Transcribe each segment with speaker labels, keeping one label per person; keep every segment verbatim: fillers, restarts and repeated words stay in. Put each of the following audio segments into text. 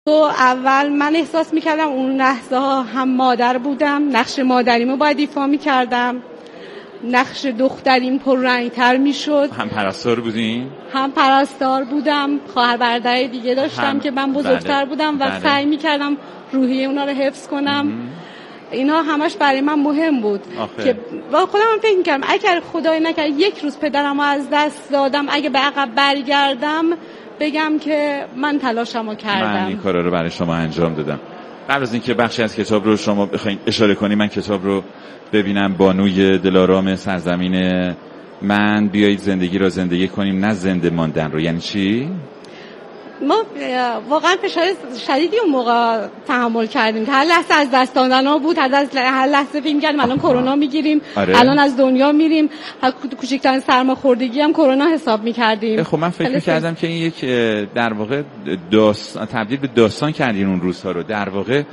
Speaker 1: تو اول من احساس میکردم اون لحظه ها هم مادر بودم، نقش مادریمو باید ایفا میکردم، نقش دختریم پررنگ‌تر میشد.
Speaker 2: هم پرستار بودین؟
Speaker 1: هم پرستار بودم، خواهر برادر دیگه داشتم هم... که من بزرگتر
Speaker 2: بله.
Speaker 1: بودم و
Speaker 2: بله.
Speaker 1: سعی میکردم روحیه اونا رو حفظ کنم. ام. اینا همش برای من مهم بود. آخه. که با خودم هم فکر میکردم اگر خدای نکرد یک روز پدرم رو از دست دادم، اگه به عقب برگردم بگم که من تلاشمو کردم،
Speaker 2: من این کارا رو برای شما انجام دادم. قبل از اینکه بخشی از کتاب رو شما بخواید اشاره کنی، من کتاب رو ببینم. بانوی دلارام سرزمین من، بیایید زندگی را زندگی کنیم نه زنده ماندن رو. یعنی چی؟
Speaker 1: ما واقعا فشار شدیدی اون موقع تحمل کردیم که هر لحظه از دست دادن ها بود، هر لحظه فکر می‌کردیم الان کرونا میگیریم. آره. الان از دنیا میریم. کوچکترین سرماخوردگی هم کرونا حساب می‌کردیم.
Speaker 2: خب من فکر می‌کردم که این یک در واقع داستان، تبدیل به داستان کردین اون روزها رو. در واقع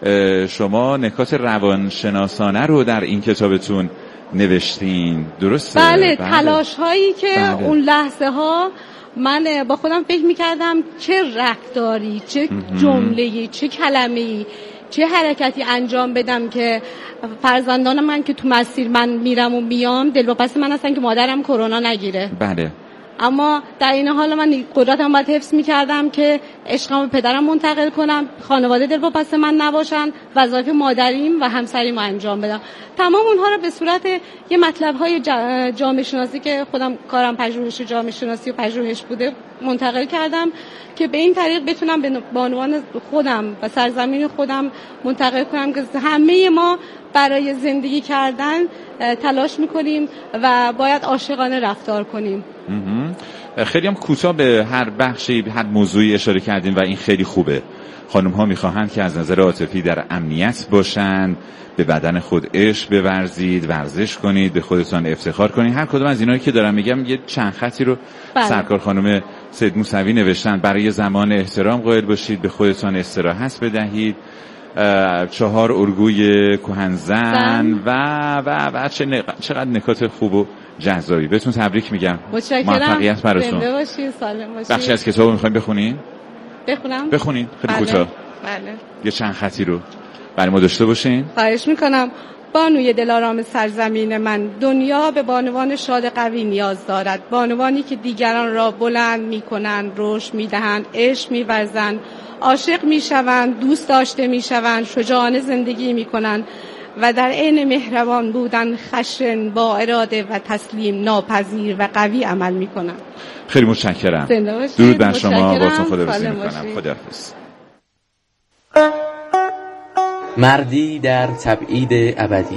Speaker 2: شما نکات روانشناسانه رو در این کتابتون نوشتین، درسته؟
Speaker 1: بله, بله. تلاش هایی که بله. اون لحظه ها من با خودم فکر میکردم چه رفتاری، چه جمله‌ای، چه کلمه‌ای، چه حرکتی انجام بدم که فرزندان من که تو مسیر من میرم و میام دلواپس من هستن که مادرم کرونا نگیره.
Speaker 2: بله.
Speaker 1: اما در این حال من قدرتم باید حفظ میکردم که عشقم به پدرم منتقل کنم، خانواده دلواپس من نباشن، وظایف مادریم و همسریم رو انجام بدم. تمام اونها رو به صورت یه مطلب‌های جامعه شناسی که خودم کارم پژوهش جامعه شناسی و پژوهش بوده منتقل کردم که به این طریق بتونم به بانوان خودم و سرزمین خودم منتقل کنم که همه ما برای زندگی کردن تلاش میکنیم و باید عاشقانه رفتار کنیم.
Speaker 2: خیلی هم کوتاه به هر بخشی، به هر موضوعی اشاره کردیم و این خیلی خوبه. خانم ها میخواهند که از نظر عاطفی در امنیت باشند، به بدن خود عشق بورزید، ورزش کنید، به خودتان افتخار کنید. هر کدوم از اینایی که دارم میگم یه چند خطی رو بله. سرکار خانم سید موسوی نوشتن. برای زمان احترام قائل باشید، به خودتان استراحت بدهید، چهار الگوی کهنزن و و و چه چقدر نکات خوب و جذابی. بهتون تبریک میگم. موفقیت براتون.
Speaker 1: زنده باشید، سالم باشید.
Speaker 2: بخشی از کتابو میخوایم بخونین؟
Speaker 1: بخونم؟
Speaker 2: بخونین خیلی کوتاه.
Speaker 1: بله.
Speaker 2: یه چند خطی رو برای ما داشته باشین.
Speaker 1: خواهش میکنم. بانوی دلارام سرزمین من، دنیا به بانوان شاد قوی نیاز دارد. بانوانی که دیگران را بلند میکنند، رشد میدهند، عشق میورزند، عاشق میشوند، دوست داشته میشوند، شجاعانه زندگی میکنند و در عین مهربان بودن خشن، با اراده و تسلیم ناپذیر و قوی عمل میکنند.
Speaker 2: خیلی متشکرم. درود بر شما. باتون خداحافظی میکنم. خداحافظ.
Speaker 3: مردی در تبعید ابدی.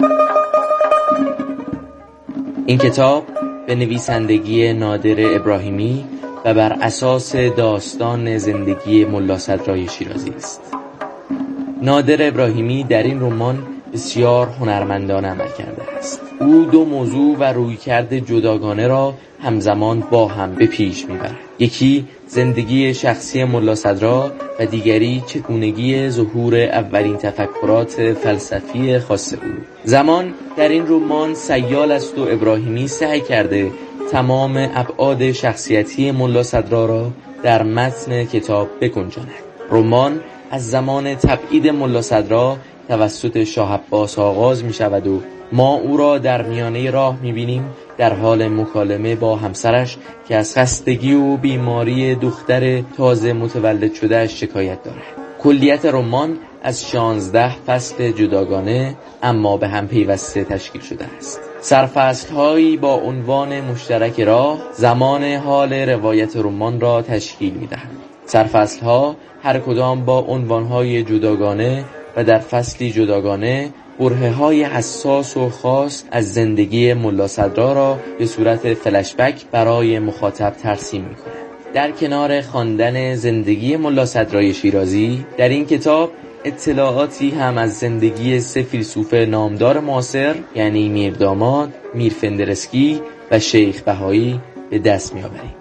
Speaker 3: این کتاب به نویسندگی نادر ابراهیمی و بر اساس داستان زندگی ملا صدرای شیرازی است. نادر ابراهیمی در این رمان بسیار هنرمندانه عمل کرده است. او دو موضوع و رویکرد جداگانه را همزمان با هم به پیش میبرد. یکی زندگی شخصی ملا صدرا و دیگری چگونگی ظهور اولین تفکرات فلسفی خاص او. زمان در این رمان سیال است و ابراهیمی سعی کرده تمام ابعاد شخصیتی ملا صدرا را در متن کتاب بگنجاند. رمان از زمان تبعید ملا صدرا توسط شاه عباس آغاز می شود و ما او را در میانه راه می بینیم در حال مکالمه با همسرش که از خستگی و بیماری دختر تازه متولد شده شکایت دارد. کلیت رمان از شانزده فصل جداگانه اما به هم پیوسته تشکیل شده است. سرفصل‌هایی با عنوان مشترک راه زمان حال روایت رمان را تشکیل می‌دهند. سرفصل‌ها هر کدام با عنوان‌های جداگانه و در فصلی جداگانه برهه‌های حساس و خاص از زندگی ملا صدرا را به صورت فلشبک برای مخاطب ترسیم می‌کنند. در کنار خواندن زندگی ملا صدرای شیرازی، در این کتاب اطلاعاتی هم از زندگی سه فیلسوف نامدار معاصر یعنی میر داماد، میر فندرسکی و شیخ بهایی به دست می‌آوریم.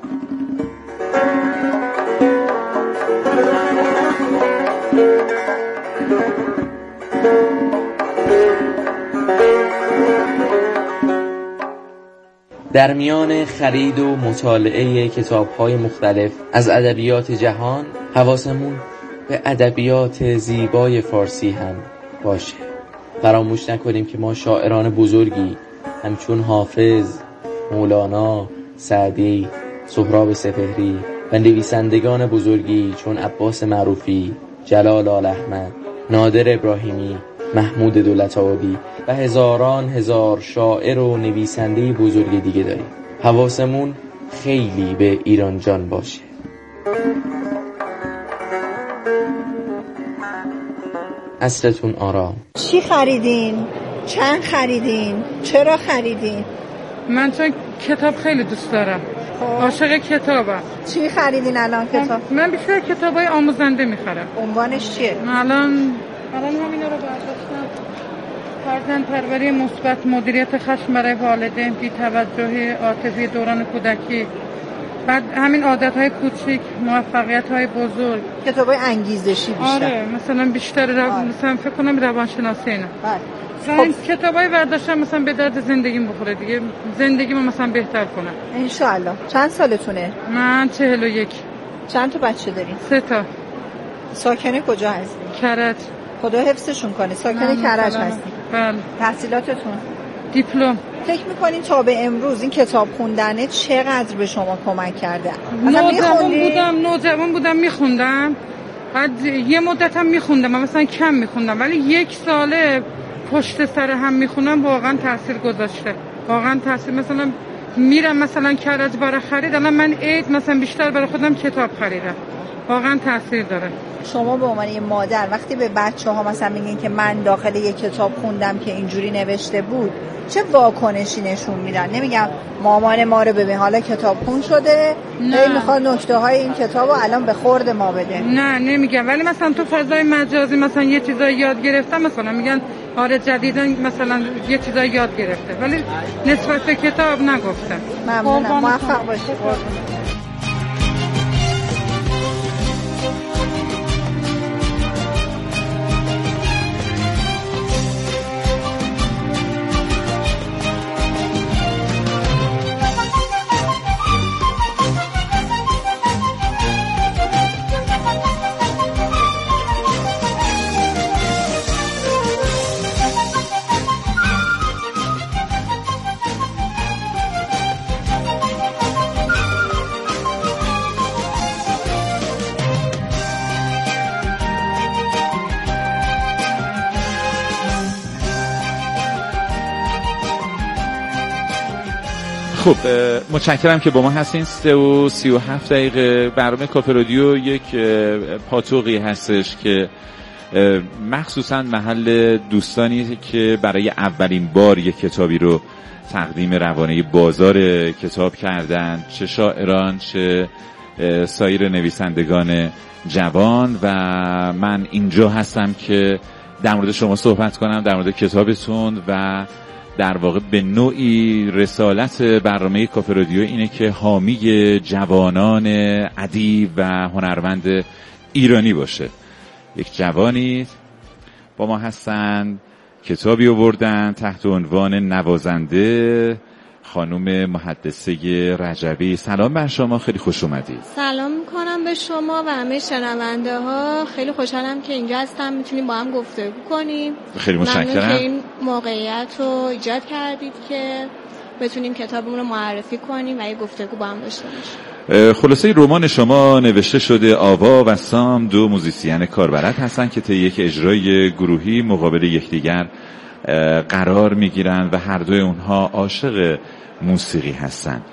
Speaker 3: در میان خرید و مطالعه کتاب‌های مختلف از ادبیات جهان حواسمون به ادبیات زیبای فارسی هم باشه. فراموش نکنیم که ما شاعران بزرگی همچون حافظ، مولانا، سعدی، سهراب سپهری و نویسندگان بزرگی چون عباس معروفی، جلال آل احمد، نادر ابراهیمی، محمود دولت‌آبادی و هزاران هزار شاعر و نویسنده بزرگ دیگه داریم. حواسمون خیلی به ایران جان باشه. عصرتون آرام.
Speaker 4: چی خریدین؟ چند خریدین؟ چرا خریدین؟
Speaker 5: من چون کتاب خیلی دوست دارم. عاشق کتابم.
Speaker 4: چی خریدین الان کتاب؟
Speaker 5: من بیشتر کتابای آموزنده میخرم.
Speaker 4: عنوانش چیه؟
Speaker 5: الان الان همینا رو برداشتم. فرزند پروری مثبت، مدیریت خشم برای والدین، بی‌توجهی عاطفی دوران کودکی، بعد همین عادت‌های کوچیک، موفقیت‌های بزرگ.
Speaker 4: کتابای انگیزشی بیشتر.
Speaker 5: آره، مثلا بیشتر رو... مثلا فکر کنم روانشناسی اینا.
Speaker 4: بله.
Speaker 5: خب کتابای برداشتم مثلا به درد زندگیم بخوره دیگه، زندگیمو مثلا بهتر کنم
Speaker 4: ان شاء الله. چند سالتونه؟
Speaker 5: من چهل و یک.
Speaker 4: چند تا بچه دارین؟
Speaker 5: سه تا.
Speaker 4: ساکن کجا هستی؟
Speaker 5: کرج.
Speaker 4: خدا حفظشون کنه. ساکن کرج هستی؟
Speaker 5: بله.
Speaker 4: تحصیلاتتون؟
Speaker 5: دیپلم.
Speaker 4: فکر میکنین تا به امروز این کتاب خوندنه چقدر به شما کمک کرده؟
Speaker 5: نوجوان بودم نوجوان بودم میخوندم، بعد یه مدتم میخوندم، مثلا کم میخوندم، ولی یک ساله پشت سر هم میخونم، واقعا تاثیر گذاشته. واقعا تاثیر. مثلا میرم مثلا کرج برای خرید، الان من عید مثلا بیشتر برای خودم کتاب خریدم. واقعا تاثیر داره.
Speaker 4: شما به عنوان یه مادر وقتی به بچه‌ها مثلا میگین که من داخل یه کتاب خوندم که اینجوری نوشته بود، چه واکنشی نشون میدن؟ نمیگم مامان ما رو ببین حالا کتاب خون شده، نه میخواد نکته های این کتابو الان به خورد ما بده.
Speaker 5: نه نمیگم، ولی مثلا تو فضای مجازی مثلا یه چیزایی یاد گرفتم، مثلا میگن آره جدیدا مثلا یه چیزایی یاد گرفته، ولی نسبت به کتاب نگفتم.
Speaker 4: ممنونم. موفق باشید.
Speaker 2: خب متشکرم که با ما هستین. سه و سی و هفت دقیقه برنامه کافه رادیو یک پاتوقی هستش که مخصوصا محل دوستانی که برای اولین بار یک کتابی رو تقدیم روانه بازار کتاب کردن، چه شاعران چه سایر نویسندگان جوان، و من اینجا هستم که در مورد شما صحبت کنم، در مورد کتابتون، و در واقع به نوعی رسالت برنامه کافه رادیو اینه که حامی جوانان ادیب و هنرمند ایرانی باشه. یک جوانی با ما هستن، کتابی آوردن تحت عنوان نوازنده، خانم محدثه رجبی. سلام بر شما، خیلی خوش اومدید.
Speaker 1: سلام میکنم به شما و همه شنونده ها. خیلی خوشحالم که اینجا هستم، میتونیم با هم گفتگو کنیم.
Speaker 2: خیلی متشکرم.
Speaker 1: ممنون که این موقعیت رو ایجاد کردید که بتونیم کتابمون رو معرفی کنیم و یه گفتگو با هم داشته باشیم.
Speaker 2: خلاصه رمان شما نوشته شده. آوا و سام دو موزیسین کاربلد هستن که طی یک اجرای گروهی مقابل یکدیگر قرار میگیرن و هر دوی اونها عاشق موسیقی هستن.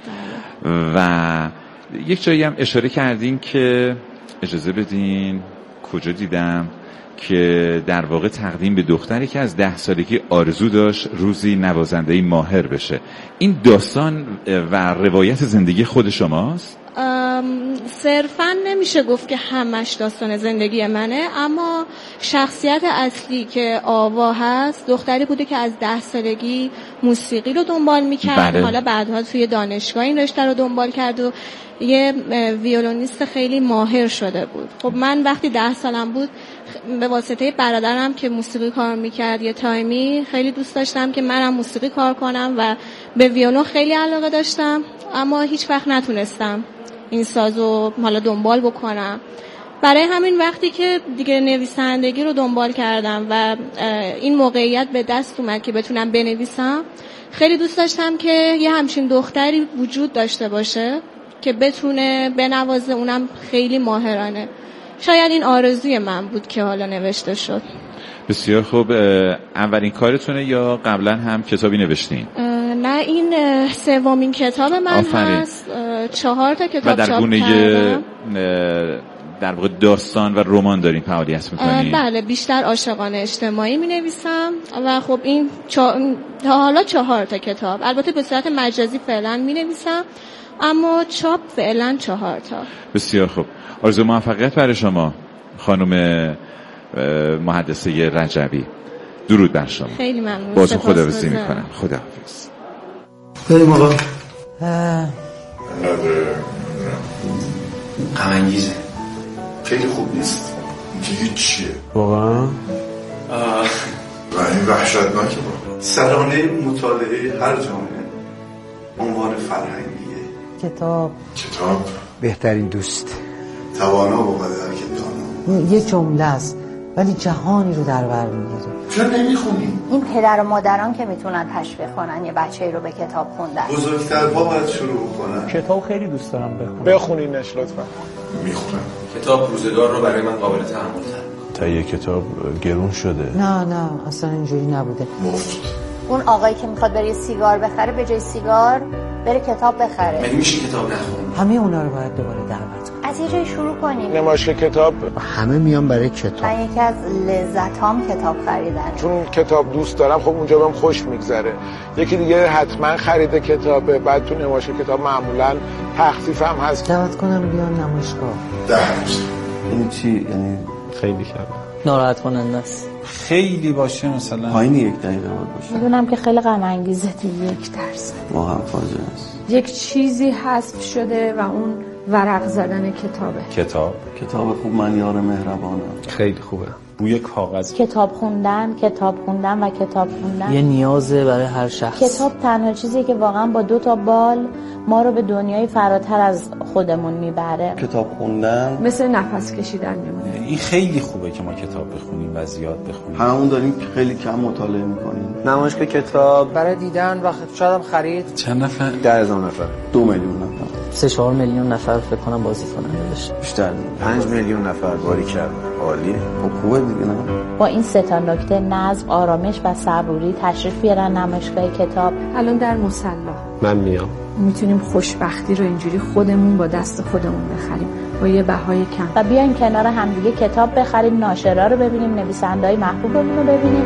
Speaker 2: و یک جایی هم اشاره کردین که اجازه بدین کجا دیدم که در واقع تقدیم به دختری که از ده سالگی آرزو داشت روزی نوازنده ماهر بشه. این داستان و روایت زندگی خود شماست؟
Speaker 1: صرفاً نمیشه گفت که همش داستان زندگی منه، اما شخصیت اصلی که آوا هست دختری بوده که از ده سالگی موسیقی رو دنبال میکرد.
Speaker 2: بله.
Speaker 1: حالا بعدها توی دانشگاه این رشته رو دنبال کرد و یه ویولونیست خیلی ماهر شده بود. خب من وقتی ده سالم بود به واسطه برادرم که موسیقی کار میکرد یه تایمی خیلی دوست داشتم که منم موسیقی کار کنم و به ویولون خیلی علاقه داشتم، اما هیچ وقت نتونستم این سازو حالا دنبال بکنم
Speaker 6: برای همین وقتی که دیگه نویسندگی رو دنبال کردم و این موقعیت به دست اومد که بتونم بنویسم، خیلی دوست داشتم که یه همچین دختری وجود داشته باشه که بتونه بنوازه، اونم خیلی ماهرانه. شاید این آرزوی من بود که حالا نوشته شد.
Speaker 2: بسیار خوب. اولین کارتونه یا قبلا هم کتابی نوشتین؟
Speaker 6: نه، این سومین کتاب من
Speaker 2: آفرین.
Speaker 6: هست. چهار تا کتاب
Speaker 2: و در
Speaker 6: چاپ
Speaker 2: گونه
Speaker 6: کردم.
Speaker 2: در واقع داستان و رمان دارین فعالیت میکنین؟
Speaker 6: بله، بیشتر عاشقانه اجتماعی می نویسم و خب این چا... تا حالا چهار تا کتاب، البته به صورت مجازی فعلا می نویسم، اما چاپ فعلا چهار تا.
Speaker 2: بسیار خوب. آرزو موفقیت برای شما خانم محدثه رجبی. درود بر شما.
Speaker 6: خیلی ممنون.
Speaker 2: بازم خداحافظی میکنم. خداحافظ.
Speaker 7: بریم آقا.
Speaker 8: غم انگیزه، خیلی خوب نیست.
Speaker 7: دیگه چیه؟
Speaker 8: واقعا؟
Speaker 7: و این وحشتناکه با سرانه مطالعه هر جامعه عنوان فرهنگیه.
Speaker 9: کتاب
Speaker 7: کتاب
Speaker 9: بهترین دوست،
Speaker 7: توانا و قدر کتانا.
Speaker 9: یه جمله است ولی جهانی رو در بر میگیره.
Speaker 7: چرا نمیخونی؟
Speaker 4: این پدر و مادران که میتونن تشویق کنن یه بچه‌ای رو به کتاب خوندن.
Speaker 7: بزرگترها باید شروع کنن.
Speaker 10: کتاب خیلی دوست دارم بخونم.
Speaker 8: بخونینش لطفا.
Speaker 7: میخونم.
Speaker 8: کتاب روزگار رو برای من قابل تحمل کرد.
Speaker 10: تا یه کتاب گرون شده.
Speaker 9: نه نه اصلا اینجوری نبوده.
Speaker 7: مفت.
Speaker 4: اون آقایی که میخواد بره سیگار بخره، به جای سیگار بره کتاب بخره.
Speaker 8: مگه میشه کتاب نخونم؟
Speaker 9: همه اونا رو باید دوباره دعوت کنیم.
Speaker 4: از یه جای شروع کنیم.
Speaker 8: نمایش کتاب.
Speaker 9: همه میان برای کتاب.
Speaker 4: من یکی از لذتام کتاب خریدن.
Speaker 8: چون کتاب دوست دارم، خب اونجا بهم خوش میگذره. یکی دیگه حتما خریده کتابه. بعد تو نمایش کتاب معمولا تخفیف هم هست.
Speaker 9: دعوت کنم بیان نمایشگاه.
Speaker 7: ده روز.
Speaker 10: این چی؟ یعنی خیلی شب
Speaker 11: ناراحت کننده است.
Speaker 10: خیلی باشه مثلا
Speaker 11: پایین یک دقیقه باید باشه.
Speaker 12: میدونم که خیلی غم انگیزه، یک درصد
Speaker 11: واقعا فاجعه است.
Speaker 12: یک چیزی حذف شده و اون ورق زدن کتابه.
Speaker 10: کتاب
Speaker 11: کتاب خوب من یار مهربانم.
Speaker 10: خیلی خوبه. بوی کاغذ.
Speaker 12: کتاب خوندن، کتاب خوندن و کتاب خوندن
Speaker 11: یه نیازه برای هر شخص.
Speaker 12: کتاب تنها چیزیه که واقعا با دو تا بال ما رو به دنیای فراتر از خودمون میبره.
Speaker 11: کتاب خوندن
Speaker 12: مثل نفس کشیدن میمونه.
Speaker 10: این خیلی خوبه که ما کتاب بخونیم و زیاد بخونیم.
Speaker 11: همون داریم خیلی کم مطالعه میکنیم.
Speaker 8: نمایشگاه کتاب
Speaker 11: برای دیدن و شاید هم خرید.
Speaker 10: چند نفر؟
Speaker 8: ده هزار نفر.
Speaker 11: دو میلیون نفر.
Speaker 9: سه چهار میلیون نفر فکر کنم بازی کننده داشت.
Speaker 11: بیشتر.
Speaker 10: پنج میلیون نفر باری کرد. عالیه.
Speaker 11: خب خوبه دیگه نه؟
Speaker 12: با این سه تا نکته، نظم، آرامش و صبوری، تشریف بیارن نمایشگاه کتاب.
Speaker 13: الان در مصلا
Speaker 10: من میام.
Speaker 13: میتونیم خوشبختی رو اینجوری خودمون با دست خودمون بخریم با یه بهای کم
Speaker 12: و بیایم کنار همدیگه کتاب بخریم، ناشرا رو ببینیم، نویسنده‌های محبوبمون رو ببینیم.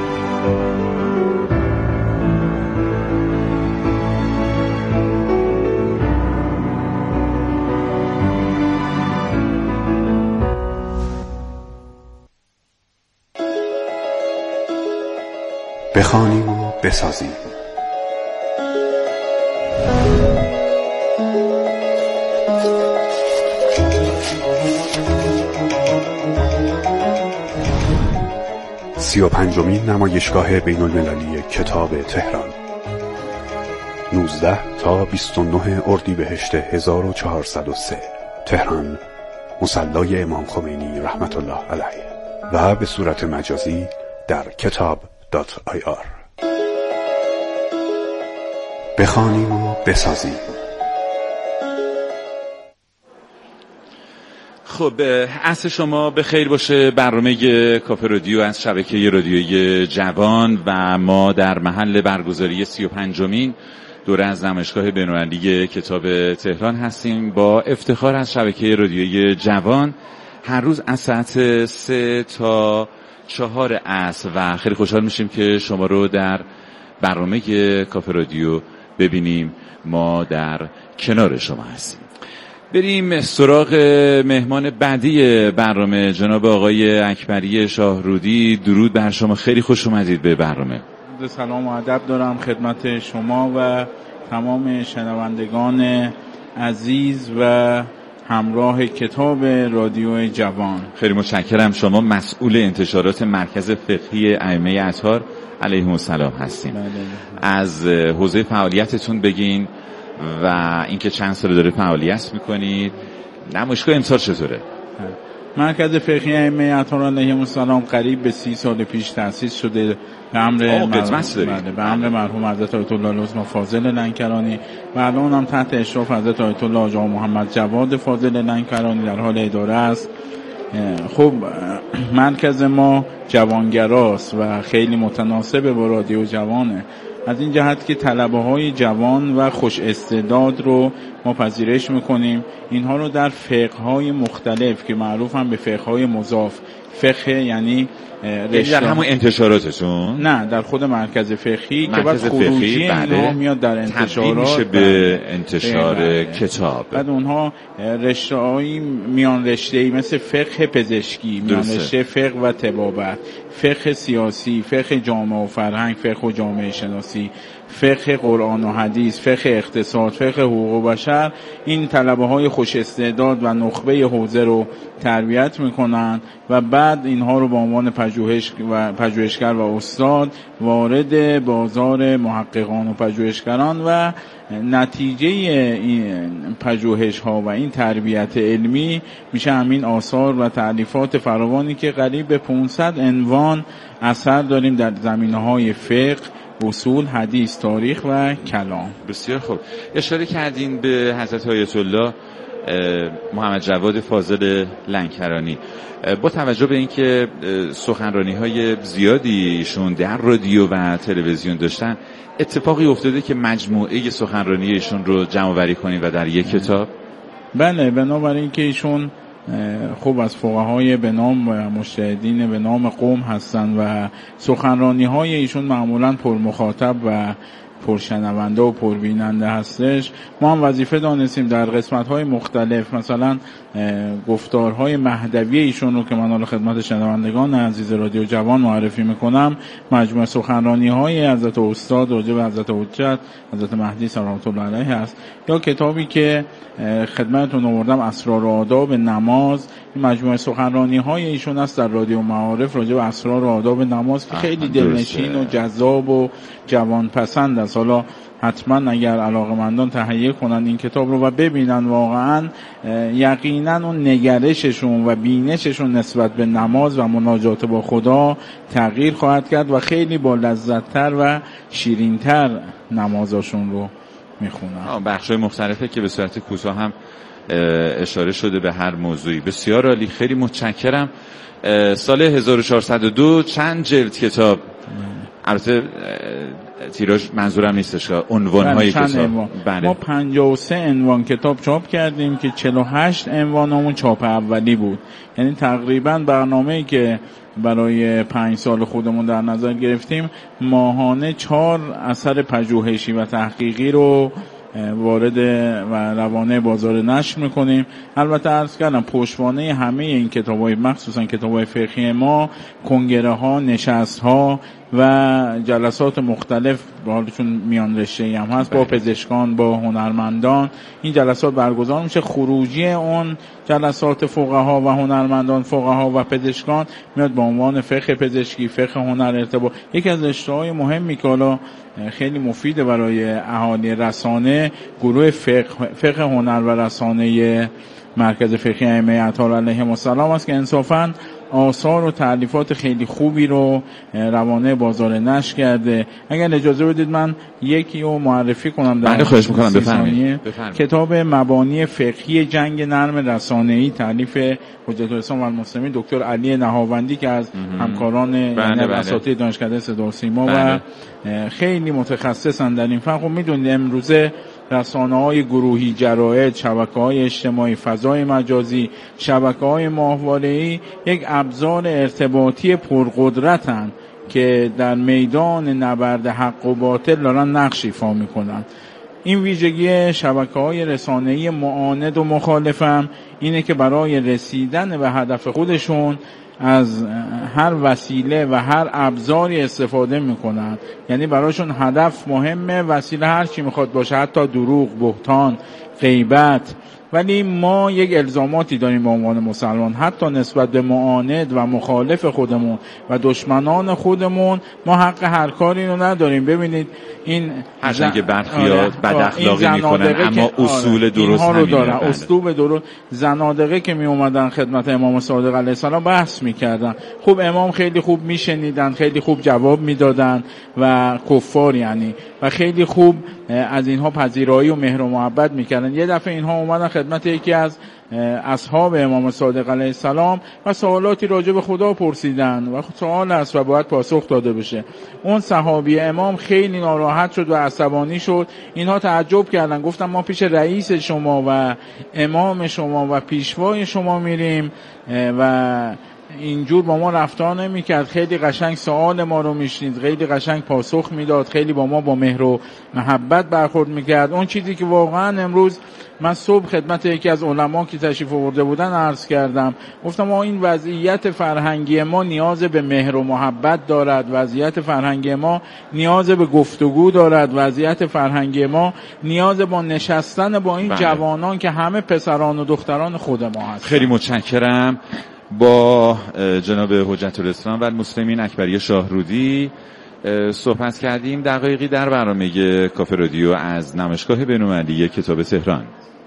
Speaker 14: بخوانیم و بسازیم. سی و پنجمین نمایشگاه بین المللی کتاب تهران، نوزده تا بیست و نه اردیبهشت هزار و چهارصد و سه، تهران، مصلی امام خمینی رحمت الله علیه، و به صورت مجازی در کتاب دات آی آر. بخوانیم و بسازیم.
Speaker 2: خب عصر شما به خیر باشه. برنامه کافه رادیو از شبکه رادیویی جوان و ما در محل برگزاری سی و پنجمین دوره از نمایشگاه بین‌المللی کتاب تهران هستیم. با افتخار از شبکه رادیویی جوان هر روز از ساعت سه تا چهار عصر و خیلی خوشحال میشیم که شما رو در برنامه کافه رادیو ببینیم. ما در کنار شما هستیم. بریم سراغ مهمان بعدی برنامه، جناب آقای اکبری شاهرودی. درود بر شما، خیلی خوش اومدید به برنامه.
Speaker 15: سلام و ادب دارم خدمت شما و تمام شنوندگان عزیز و همراه کتاب رادیو جوان.
Speaker 2: خیلی متشکرم. شما مسئول انتشارات مرکز فقهی ائمه اطهار علیهم السلام هستین. بله. از حوزه فعالیتتون بگین و اینکه چند سال داره فعالیت میکنید. نمایشگاه امسال چطوره؟
Speaker 15: مرکز فقهی ائمه اطهار علیهم السلام قریب به سی سال پیش تأسیس شده به امر مرحوم به امر مرحوم حضرت آیت الله العظما فاضل لنکرانی و الان هم تحت اشراف حضرت آیت الله آقا محمد جواد فاضل لنکرانی در حال اداره است. خب مرکز ما جوانگراست و خیلی متناسب با رادیو جوانه، از این جهت که طلبه های جوان و خوش استعداد رو ما پذیرش میکنیم. اینها رو در فقه های مختلف که معروف هم به فقه های مضاف، فقه یعنی
Speaker 2: در همون انتشاراتشون،
Speaker 15: نه در خود مرکز فقهی که بعد خروجی اینها میاد در انتشارات
Speaker 2: میشه به انتشار بله. کتاب
Speaker 15: بعد اونها رشته هایی میان رشته‌ای مثل فقه پزشکی، میان رشته فقه و طبابت، فقه سیاسی، فقه جامعه و فرهنگ، فقه و جامعه شناسی، فقه قرآن و حدیث، فقه اقتصاد، فقه حقوق بشر، این طلبه های خوش استعداد و نخبه حوزه رو تربیت میکنن و بعد اینها رو به عنوان پژوهش و پژوهشگر و استاد وارد بازار محققان و پژوهشگران و نتیجه این پژوهش ها و این تربیت علمی میشه همین آثار و تألیفات فراوانی که قریب به پانصد عنوان اثر داریم در زمینه‌های فقه، اصول، حدیث، تاریخ و کلام.
Speaker 2: بسیار خوب. اشاره کردین به حضرت آیت الله محمد جواد فاضل لنکرانی. با توجه به اینکه سخنرانی‌های زیادی ایشون در رادیو و تلویزیون داشتن، اتفاقی افتاده که مجموعه سخنرانی ایشون رو جمع‌آوری کنیم و در یک کتاب؟
Speaker 15: بله، بنابراین که ایشون خوب از فقهای به نام و مجتهدین به نام قوم هستن و سخنرانی‌های ایشون معمولاً پر مخاطب و پرشنونده و پربیننده هستش. ما هم وظیفه دانستیم در قسمت‌های مختلف، مثلا گفتارهای مهدوی ایشون رو که من حالا خدمت شنوندگان عزیز رادیو جوان معرفی میکنم، مجموعه سخنرانی‌های حضرت استاد راجع به حضرت حجت حضرت مهدی سلام الله علیه است، یا کتابی که خدمتتون آوردم اسرار و آداب نماز، این مجموعه سخنرانی‌های ایشون است در رادیو معارف راجع به اسرار و آداب نماز که خیلی دلنشین و جذاب و جوان پسند است. حالا حتما اگر علاقمندان تهیه کنن این کتاب رو و ببینن، واقعا یقینا اون نگرششون و بینششون نسبت به نماز و مناجات با خدا تغییر خواهد کرد و خیلی با لذت‌تر و شیرین‌تر نمازاشون رو میخونن.
Speaker 2: بخش‌های مختلفه که به صورت کوتاه هم اشاره شده به هر موضوعی. بسیار عالی، خیلی متشکرم. سال هزار و چهارصد و دو چند جلد کتاب؟ البته تیراژ منظورم نیستش که عنوان‌های کتاب.
Speaker 15: بله. ما پنجاه و سه عنوان کتاب چاپ کردیم که چهل و هشت عنوان همون چاپ اولی بود، یعنی تقریبا برنامه‌ای که برای پنج سال خودمون در نظر گرفتیم ماهانه چهار اثر پژوهشی و تحقیقی رو وارد و روانه بازار نشر میکنیم. البته عرض کردم پشتوانه همه این کتاب‌های مخصوصا کتاب‌های فقهی ما کنگره ها، نشست ها و جلسات مختلف چون میان رشته‌ای هم هست با پزشکان، با هنرمندان این جلسات برگزار میشه. خروجی اون جلسات فقها و هنرمندان، فقها و پزشکان میاد به عنوان فقه پزشکی، فقه هنر ارتباط. یکی از رشته‌های مهمی که حالا خیلی مفیده برای اهالی رسانه، گروه فقه, فقه هنر و رسانه مرکز فقهی ائمه اطهار علیهم السلام است که انصافاً آثار و تألیفات خیلی خوبی رو روانه بازار نشر کرده. اگر اجازه بدید من یکی رو معرفی کنم.
Speaker 2: بله خواهش میکنم، بفرمایید.
Speaker 15: کتاب مبانی فقهی جنگ نرم رسانه‌ای تألیف حجت الاسلام و المسلمین دکتر علی نهاوندی که از همکاران اساتید دانشکده صدا و سیما و خیلی متخصصن در این فن. خب میدونید امروزه رسانه‌های گروهی، جراید، شبکه‌های اجتماعی، فضای مجازی، شبکه‌های ماهواره‌ای یک ابزار ارتباطی پرقدرتن که در میدان نبرد حق و باطل دارن نقش ایفا میکنن. این ویژگی شبکه‌های رسانه‌ای معاند و مخالفم اینه که برای رسیدن به هدف خودشون از هر وسیله و هر ابزاری استفاده میکنن. یعنی براشون هدف مهمه، وسیله هر چی میخواد باشه، حتی دروغ، بهتان، غیبت، ولی ما یک الزاماتی داریم به عنوان مسلمان، حتی نسبت به معاند و مخالف خودمون و دشمنان خودمون ما حق هر کاری رو نداریم. ببینید این
Speaker 2: هرچند که برخیات بد اخلاقی میکنن اما اصول درست
Speaker 15: رو دارن، اسلوب درست. زنادقه که می اومدن خدمت امام صادق علیه السلام بحث میکردن، خوب امام خیلی خوب میشنیدن، خیلی خوب جواب میدادن و کفار یعنی و خیلی خوب از اینها پذیرایی و مهر و محبت میکردن. یه دفعه اینها اومدن خدمت یکی از اصحاب امام صادق علیه السلام و سوالاتی راجع به خدا پرسیدن و سوال است و باید پاسخ داده بشه. اون صحابی امام خیلی ناراحت شد و عصبانی شد. اینها تعجب کردن، گفتن ما پیش رئیس شما و امام شما و پیشوای شما میریم و اینجور با ما رفتار نمی‌کرد، خیلی قشنگ سوال ما رو میشنید، خیلی قشنگ پاسخ میداد، خیلی با ما با مهر و محبت برخورد میکرد. اون چیزی که واقعا امروز من صبح خدمت یکی از علما که تشریف آورده بودن عرض کردم، گفتم ما این وضعیت فرهنگی ما نیاز به مهر و محبت دارد، وضعیت فرهنگی ما نیاز به گفتگو دارد، وضعیت فرهنگی ما نیاز با نشستن با این بله. جوانان که همه پسران و دختران خود ما هستند.
Speaker 2: خیلی متشکرم. با جناب حجت الاسلام و المسلمین اکبری شاهرودی صحبت کردیم دقایقی در برنامه کافه رادیو از نمایشگاه بین‌المللی کتاب تهران.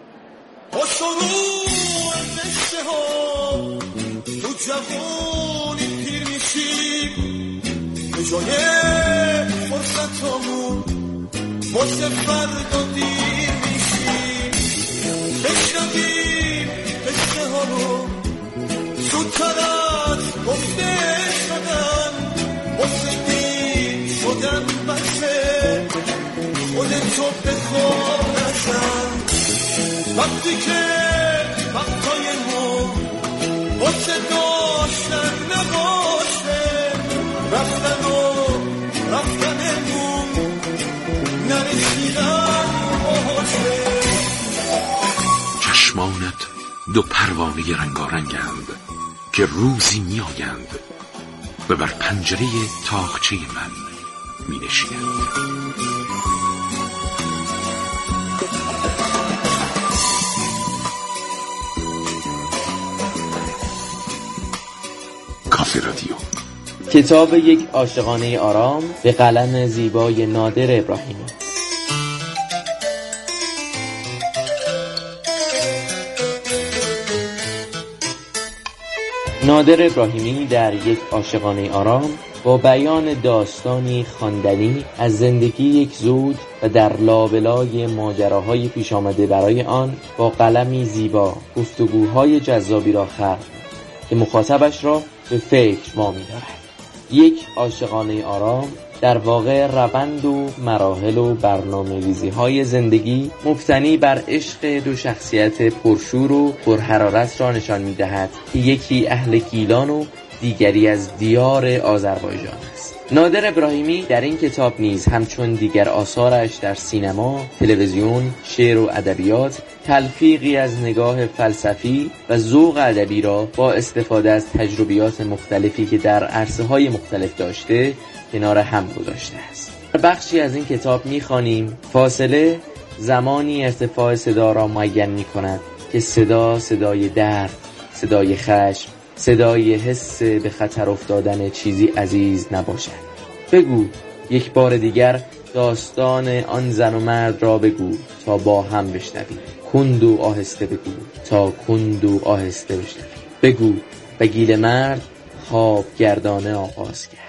Speaker 16: زودتر از گفته شدن بسیدی شدن بسه خودتو بکن نزن وقتی که وقتای ما بسه داشتن نباشه رفتن و رفتنمون نرسیدن باشه.
Speaker 17: چشمانت دو پروانه رنگارنگند که روزی می آیند و بر پنجره تاقچه من می نشینند. کافه رادیو.
Speaker 3: کتاب یک عاشقانه آرام به قلم زیبای نادر ابراهیمی. نادر ابراهیمی در یک عاشقانه آرام با بیان داستانی خواندنی از زندگی یک زوج و در لابلای ماجراهای پیش آمده برای آن با قلمی زیبا گفتگوهای جذابی را خلق که مخاطبش را به فکر وامی دارد. یک عاشقانه آرام در واقع روند و مراحل و برنامه‌ریزی های زندگی مبتنی بر عشق دو شخصیت پرشور و پرحرارت را نشان می‌دهد که یکی اهل گیلان و دیگری از دیار آذربایجان است. نادر ابراهیمی در این کتاب نیز همچون دیگر آثارش در سینما، تلویزیون، شعر و ادبیات تلفیقی از نگاه فلسفی و ذوق ادبی را با استفاده از تجربیات مختلفی که در عرصه‌های مختلف داشته کنار هم گذاشته است. بخشی از این کتاب می‌خوانیم. فاصله زمانی ارتفاع صدا را معین می‌کند که صدا صدای درد، صدای خشم، صدای حس به خطر افتادن چیزی عزیز نباشد. بگو یک بار دیگر داستان آن زن و مرد را بگو تا با هم بشنویم. کند و آهسته بگو تا کند و آهسته بشنویم. بگو و گیل مرد خواب گردانه آغاز کرد.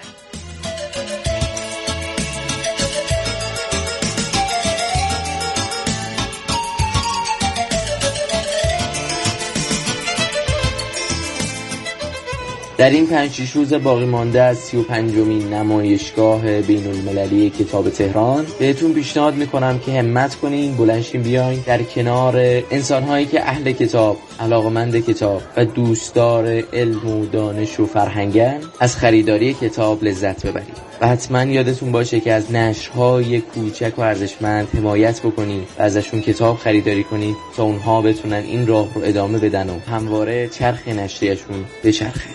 Speaker 3: در این پنج شش روز باقی مانده از سی و پنجمین نمایشگاه بین المللی کتاب تهران بهتون پیشنهاد میکنم که همت کنین، بلند شین بیاین در کنار انسان‌هایی که اهل کتاب، علاقمند کتاب و دوستدار علم و دانش و فرهنگن از خریداری کتاب لذت ببرید. و حتما یادتون باشه که از نشرهای کوچک و ارزشمند حمایت بکنید و ازشون کتاب خریداری کنید تا اونها بتونن این راه رو ادامه بدن و همواره چرخ نشریه‌شون بچرخه.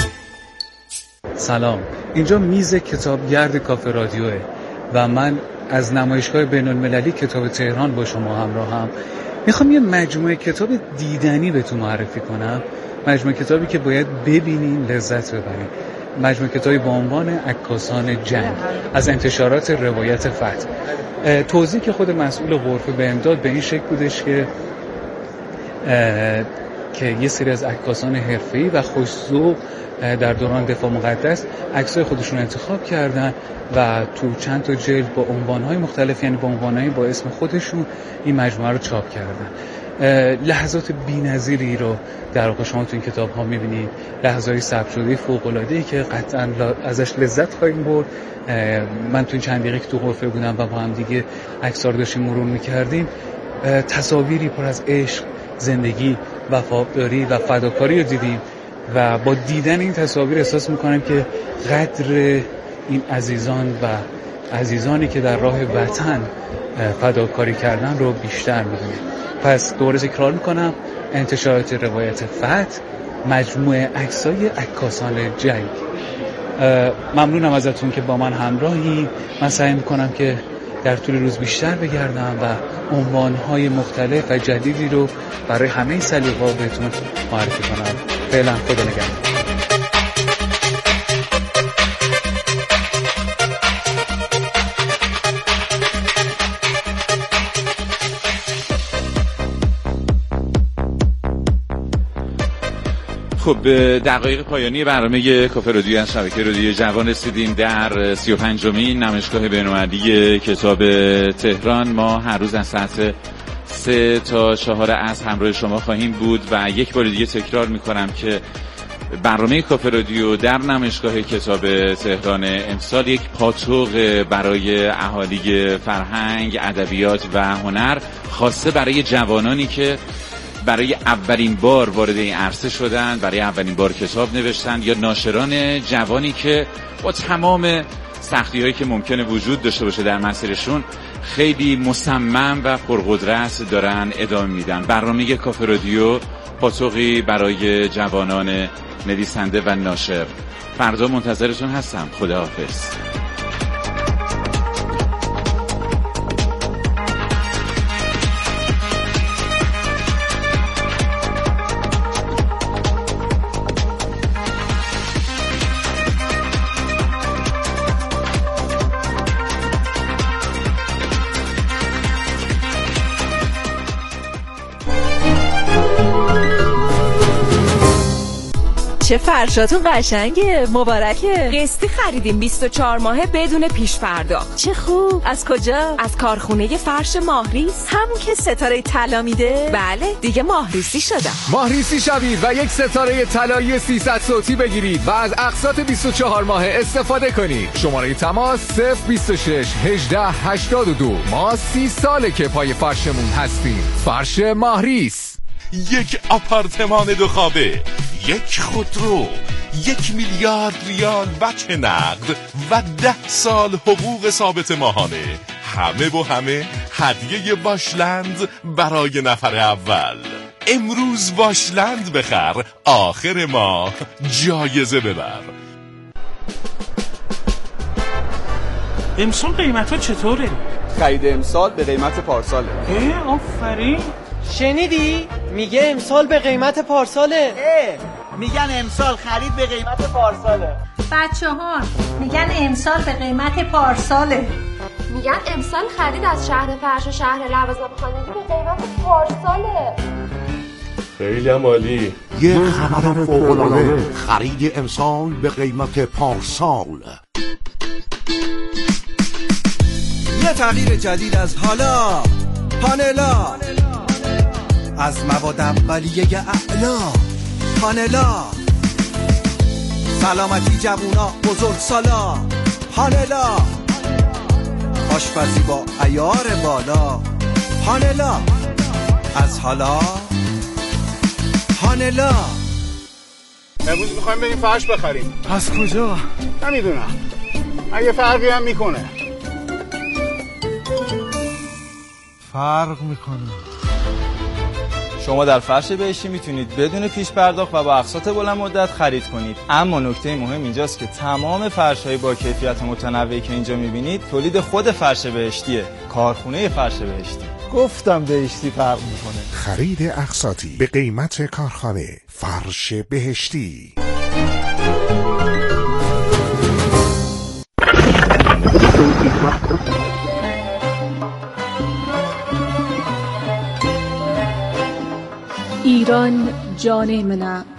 Speaker 18: سلام، اینجا میز کتابگرد کافه رادیوه و من از نمایشگاه بین‌المللی کتاب تهران با شما همراهم. میخوام یه مجموعه کتاب دیدنی بهتون معرفی کنم، مجموعه کتابی که باید ببینین لذت ببرین. مجموعه کتابی با عنوان عکاسان جنگ از انتشارات روایت فتح. توضیح که خود مسئول غرفه به امداد به این شکل بودش که که یه سری از عکاسان حرفه‌ای و خوش‌ذوق در دوران دفاع مقدس عکسای خودشون انتخاب کردن و تو چند تا جلد با عنوان‌های مختلف، یعنی با عنوان‌های با اسم خودشون، این مجموعه رو چاپ کردن. لحظات بی‌نظیری رو در واقع شما تو این کتاب‌ها می‌بینید، لحظه‌های ثبت شده فوق‌العاده‌ای که قطعاً ازش لذت خواهیم برد. من تو این چند دقیقه که تو غرفه بودم و با هم دیگه عکس‌ها رو داشتیم مرور می‌کردیم، تصاویری پر از عشق، زندگی، وفاداری و فداکاری رو دیدیم و با دیدن این تصاویر احساس می‌کنم که قدر این عزیزان و عزیزانی که در راه وطن فداکاری کردن رو بیشتر می‌دونیم. پس دوباره تکرار می‌کنم، انتشارات روایت فتح، مجموعه عکسای عکاسان جنگ. ممنونم ازتون که با من همراهی. من سعی می‌کنم که در طول روز بیشتر بگردم و عنوان‌های مختلف و جدیدی رو برای همه سلیقه‌ها بهتون معرفی کنم. فعلا خدا نگهدار.
Speaker 2: خب به دقایق پایانی برنامه کافه رادیو از شبکه رادیو جوان رسیدیم. در سی و پنجمین نمایشگاه بین‌المللی کتاب تهران ما هر روز از ساعت سه تا چهار عصر همراه شما خواهیم بود و یک بار دیگه تکرار میکنم که برنامه کافه رادیو در نمایشگاه کتاب تهران امسال یک پاتوق برای اهالی فرهنگ، ادبیات و هنر، خاصه برای جوانانی که برای اولین بار وارد این عرصه شدن، برای اولین بار کتاب نوشتن، یا ناشران جوانی که با تمام سختی‌هایی که ممکنه وجود داشته باشه در مسیرشون خیلی مصمم و پرقدرت دارن ادامه میدن. برنامه کافه رادیو پاتوقی برای جوانان نویسنده و ناشر. فردا منتظرتون هستم. خداحافظ.
Speaker 19: چه فرشاتون قشنگه، مبارکه. قسطی خریدیم بیست و چهار ماهه بدون پیش پرداخت. چه خوب. از کجا؟ از کارخونه فرش ماهریس، همون که ستاره طلا میده. بله دیگه ماهریسی شدم.
Speaker 20: ماهریسی شوید و یک ستاره طلایی سیصد صوتی بگیرید و از اقساط بیست و چهار ماهه استفاده کنید. شماره تماس صفر بیست و شش هجده هشتاد و دو. ما سی ساله که پای فرشمون هستیم. فرش ماهریس.
Speaker 21: یک آپارتمان دو خوابه، یک خودرو، یک میلیارد ریال بک نقد و ده سال حقوق ثابت ماهانه. همه با همه هدیه واشلند برای نفر اول. امروز واشلند بخر، آخر ماه جایزه ببر.
Speaker 22: امسال قیمت ها چطوره؟
Speaker 23: خرید امسال به قیمت پارساله.
Speaker 22: اه آفرین.
Speaker 24: شنیدی؟ میگه امسال به قیمت پارساله.
Speaker 25: اه میگن امسال خرید به قیمت پارساله.
Speaker 26: بچه ها میگن امسال به قیمت پارساله.
Speaker 27: میگن امسال خرید از شهر فرش و شهر لوازم خانگی به قیمت پارساله.
Speaker 23: خیلی هم عالی.
Speaker 28: یه خبر فوق‌العاده، خرید امسال به قیمت پارسال.
Speaker 29: یه تغییر جدید از حالا، پانلا از مواد اولیه اعلا. پانلا سلامتی جوونا بزرگ سالا. پانلا آشپزی با عیار بالا. پانلا از حالا. پانلا.
Speaker 23: امروز میخوایم بریم فرش بخریم.
Speaker 20: از کجا؟
Speaker 23: نمیدونم، اگه فرقی هم میکنه.
Speaker 20: فرق میکنه.
Speaker 1: شما در فرش بهشتی میتونید بدون پیش پرداخت و با اقساط بلند مدت خرید کنید. اما نکته مهم اینجاست که تمام فرش‌های با کیفیت متنوعی که اینجا میبینید تولید خود فرش بهشتیه، کارخونه فرش بهشتی.
Speaker 4: گفتم بهشتی فرق میکنه.
Speaker 28: خرید اقساطی به قیمت کارخانه. فرش بهشتی.
Speaker 13: ایران جان منه